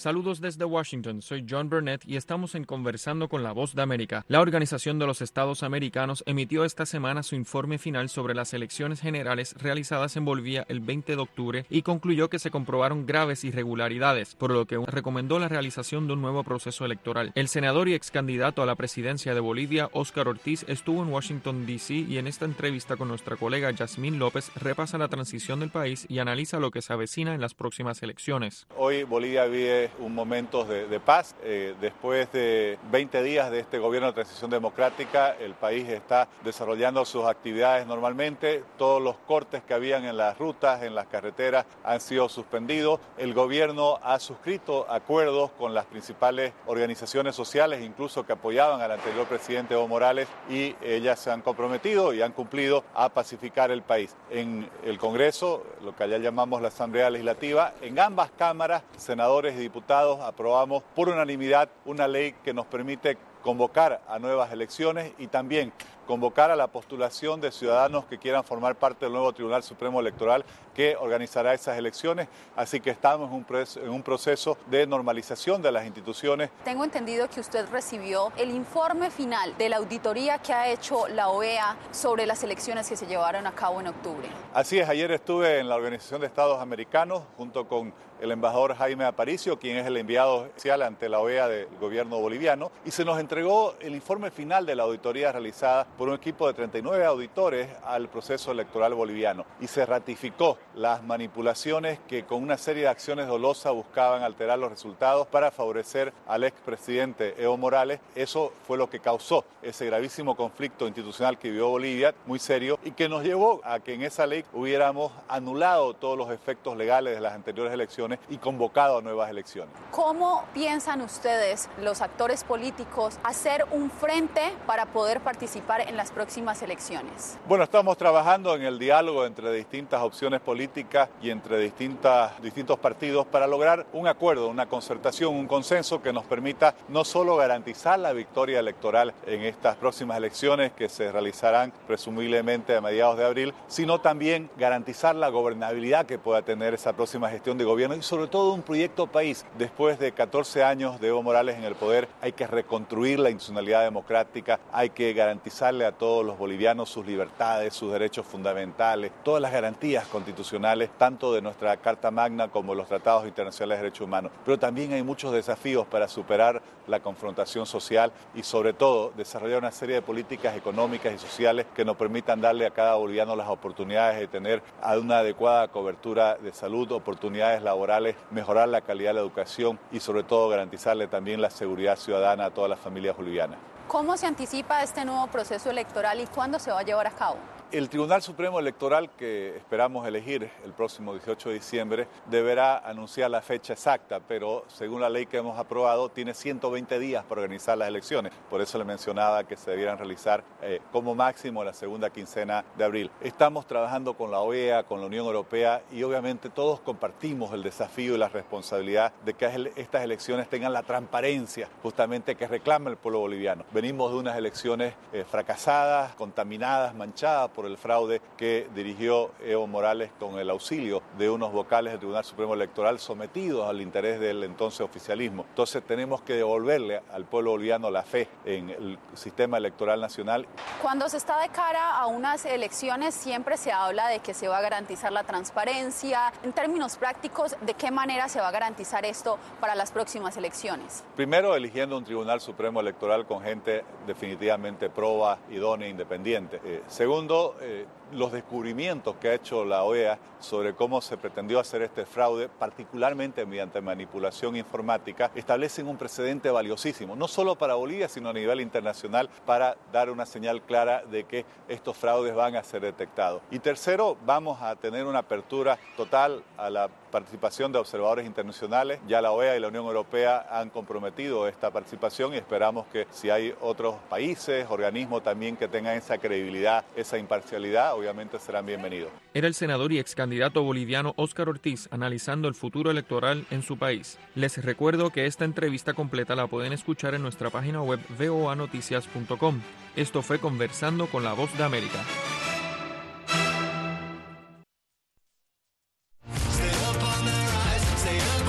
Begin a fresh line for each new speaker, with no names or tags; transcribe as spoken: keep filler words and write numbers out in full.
Saludos desde Washington, soy John Burnett y estamos en Conversando con la Voz de América. La Organización de los Estados Americanos emitió esta semana su informe final sobre las elecciones generales realizadas en Bolivia el veinte de octubre y concluyó que se comprobaron graves irregularidades, por lo que recomendó la realización de un nuevo proceso electoral. El senador y ex candidato a la presidencia de Bolivia, Óscar Ortiz, estuvo en Washington, D C y en esta entrevista con nuestra colega Yasmín López repasa la transición del país y analiza lo que se avecina en las próximas elecciones.
Hoy Bolivia vive un momento de, de paz. Eh, después de veinte días de este gobierno de transición democrática, el país está desarrollando sus actividades normalmente. Todos los cortes que habían en las rutas, en las carreteras, han sido suspendidos. El gobierno ha suscrito acuerdos con las principales organizaciones sociales, incluso que apoyaban al anterior presidente Evo Morales, y ellas se han comprometido y han cumplido a pacificar el país. En el Congreso, lo que allá llamamos la Asamblea Legislativa, en ambas cámaras, senadores y diputados aprobamos por unanimidad una ley que nos permite convocar a nuevas elecciones y también convocar a la postulación de ciudadanos que quieran formar parte del nuevo Tribunal Supremo Electoral que organizará esas elecciones. Así que estamos en un, proceso, en un proceso de normalización de las instituciones.
Tengo entendido que usted recibió el informe final de la auditoría que ha hecho la O E A sobre las elecciones que se llevaron a cabo en octubre.
Así es, ayer estuve en la Organización de Estados Americanos junto con el embajador Jaime Aparicio, quien es el enviado especial ante la O E A del gobierno boliviano, y se nos entregó el informe final de la auditoría realizada por un equipo de treinta y nueve auditores al proceso electoral boliviano, y se ratificó las manipulaciones que con una serie de acciones dolosas buscaban alterar los resultados para favorecer al expresidente Evo Morales. Eso fue lo que causó ese gravísimo conflicto institucional que vivió Bolivia, muy serio, y que nos llevó a que en esa ley hubiéramos anulado todos los efectos legales de las anteriores elecciones y convocado a nuevas elecciones.
¿Cómo piensan ustedes, los actores políticos, hacer un frente para poder participar en las próximas elecciones?
Bueno, estamos trabajando en el diálogo entre distintas opciones políticas y entre distintas, distintos partidos para lograr un acuerdo, una concertación, un consenso que nos permita no solo garantizar la victoria electoral en estas próximas elecciones que se realizarán presumiblemente a mediados de abril, sino también garantizar la gobernabilidad que pueda tener esa próxima gestión de gobierno y sobre todo un proyecto país. Después de catorce años de Evo Morales en el poder, hay que reconstruir la institucionalidad democrática, hay que garantizarle a todos los bolivianos sus libertades, sus derechos fundamentales, todas las garantías constitucionales, tanto de nuestra Carta Magna como los tratados internacionales de derechos humanos. Pero también hay muchos desafíos para superar la confrontación social y sobre todo desarrollar una serie de políticas económicas y sociales que nos permitan darle a cada boliviano las oportunidades de tener una adecuada cobertura de salud, oportunidades laborales, mejorar la calidad de la educación y sobre todo garantizarle también la seguridad ciudadana a todas las familias bolivianas.
¿Cómo se anticipa este nuevo proceso electoral y cuándo se va a llevar a cabo?
El Tribunal Supremo Electoral, que esperamos elegir el próximo dieciocho de diciembre, deberá anunciar la fecha exacta, pero según la ley que hemos aprobado, tiene ciento veinte días para organizar las elecciones. Por eso le mencionaba que se debieran realizar eh, como máximo la segunda quincena de abril. Estamos trabajando con la O E A, con la Unión Europea y obviamente todos compartimos el desafío y la responsabilidad de que estas elecciones tengan la transparencia justamente que reclama el pueblo boliviano. Venimos de unas elecciones eh, fracasadas, contaminadas, manchadas por por el fraude que dirigió Evo Morales con el auxilio de unos vocales del Tribunal Supremo Electoral sometidos al interés del entonces oficialismo. Entonces tenemos que devolverle al pueblo boliviano la fe en el sistema electoral nacional.
Cuando se está de cara a unas elecciones siempre se habla de que se va a garantizar la transparencia. En términos prácticos, ¿de qué manera se va a garantizar esto para las próximas elecciones?
Primero, eligiendo un Tribunal Supremo Electoral con gente definitivamente proba, idónea e independiente. Eh, segundo, Eh, los descubrimientos que ha hecho la O E A sobre cómo se pretendió hacer este fraude, particularmente mediante manipulación informática, establecen un precedente valiosísimo, no solo para Bolivia, sino a nivel internacional, para dar una señal clara de que estos fraudes van a ser detectados. Y tercero, vamos a tener una apertura total a la participación de observadores internacionales. Ya la O E A y la Unión Europea han comprometido esta participación y esperamos que si hay otros países, organismos también que tengan esa credibilidad, esa imparcialidad, obviamente serán bienvenidos.
Era el senador y ex candidato boliviano Óscar Ortiz analizando el futuro electoral en su país. Les recuerdo que esta entrevista completa la pueden escuchar en nuestra página web v o a noticias punto com. Esto fue Conversando con la Voz de América.